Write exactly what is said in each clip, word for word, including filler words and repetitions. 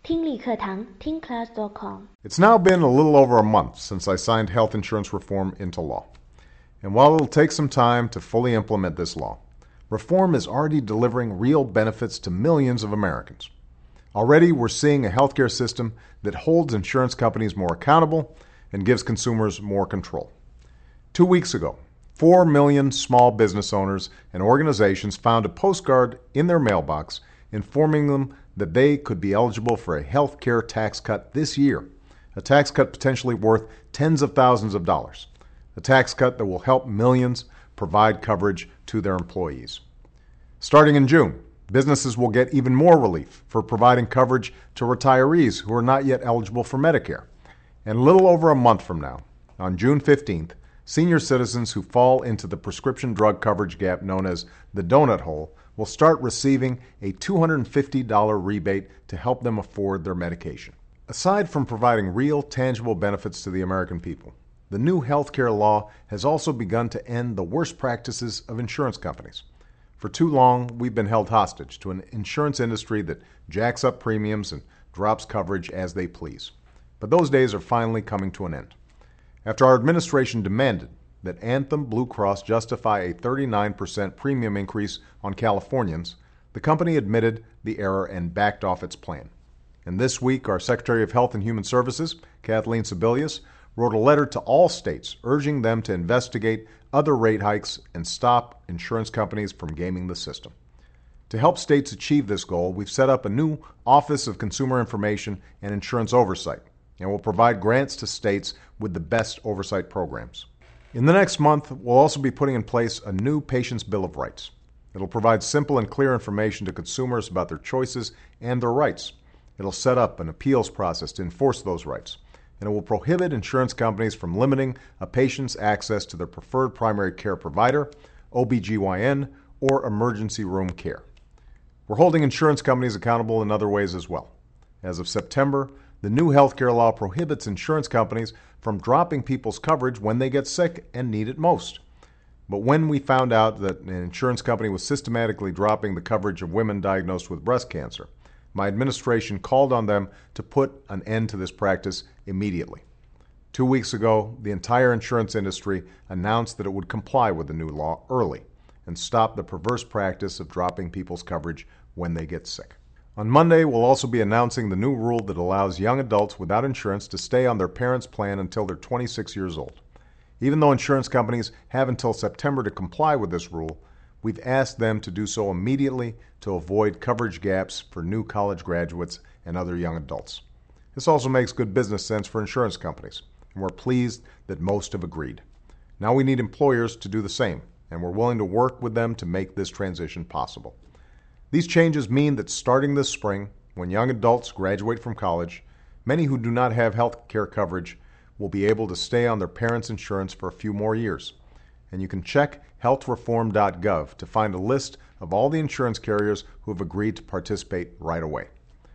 听力课堂听 class dot com。 It's now been a little over a month since I signed health insurance reform into law. And while it'll take some time to fully implement this law, reform is already delivering real benefits to millions of Americans. Already, we're seeing a healthcare system that holds insurance companies more accountable and gives consumers more control. Two weeks ago, four million small business owners and organizations found a postcard in their mailbox informing them that they could be eligible for a health care tax cut this year, a tax cut potentially worth tens of thousands of dollars, a tax cut that will help millions provide coverage to their employees. Starting in June, businesses will get even more relief for providing coverage to retirees who are not yet eligible for Medicare. And a little over a month from now, on June fifteenth, senior citizens who fall into the prescription drug coverage gap known as the donut hole will start receiving a two hundred fifty dollars rebate to help them afford their medication. Aside from providing real, tangible benefits to the American people, the new healthcare law has also begun to end the worst practices of insurance companies. For too long, we've been held hostage to an insurance industry that jacks up premiums and drops coverage as they please. But those days are finally coming to an end. After our administration demanded that Anthem Blue Cross justify a thirty-nine percent premium increase on Californians, the company admitted the error and backed off its plan. And this week, our Secretary of Health and Human Services, Kathleen Sebelius, wrote a letter to all states urging them to investigate other rate hikes and stop insurance companies from gaming the system. To help states achieve this goal, we've set up a new Office of Consumer Information and Insurance Oversight, and will provide grants to states with the best oversight programs. In the next month, we'll also be putting in place a new Patient's Bill of Rights. It'll provide simple and clear information to consumers about their choices and their rights. It'll set up an appeals process to enforce those rights. And it will prohibit insurance companies from limiting a patient's access to their preferred primary care provider, O B G Y N, or emergency room care. We're holding insurance companies accountable in other ways as well. As of September, the new healthcare law prohibits insurance companies from dropping people's coverage when they get sick and need it most. But when we found out that an insurance company was systematically dropping the coverage of women diagnosed with breast cancer, my administration called on them to put an end to this practice immediately. Two weeks ago, the entire insurance industry announced that it would comply with the new law early and stop the perverse practice of dropping people's coverage when they get sick. On Monday, we'll also be announcing the new rule that allows young adults without insurance to stay on their parents' plan until they're twenty-six years old. Even though insurance companies have until September to comply with this rule, we've asked them to do so immediately to avoid coverage gaps for new college graduates and other young adults. This also makes good business sense for insurance companies, and we're pleased that most have agreed. Now we need employers to do the same, and we're willing to work with them to make this transition possible. These changes mean that starting this spring, when young adults graduate from college, many who do not have health care coverage will be able to stay on their parents' insurance for a few more years. And you can check health reform dot gov to find a list of all the insurance carriers who have agreed to participate right away.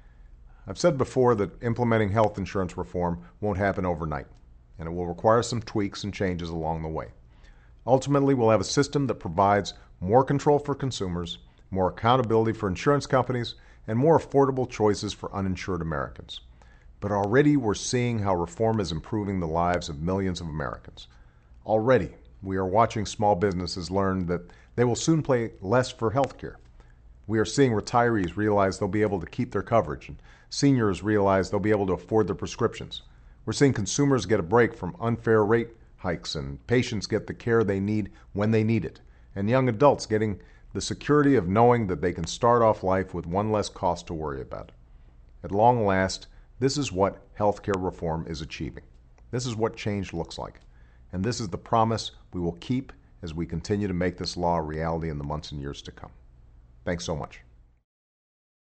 I've said before that implementing health insurance reform won't happen overnight, and it will require some tweaks and changes along the way. Ultimately, we'll have a system that provides more control for consumers, more accountability for insurance companies, and more affordable choices for uninsured Americans. But already we're seeing how reform is improving the lives of millions of Americans. Already, we are watching small businesses learn that they will soon pay less for health care. We are seeing retirees realize they'll be able to keep their coverage, and seniors realize they'll be able to afford their prescriptions. We're seeing consumers get a break from unfair rate hikes, and patients get the care they need when they need it, and young adults getting the security of knowing that they can start off life with one less cost to worry about. At long last, this is what healthcare reform is achieving. This is what change looks like. And this is the promise we will keep as we continue to make this law a reality in the months and years to come. Thanks so much.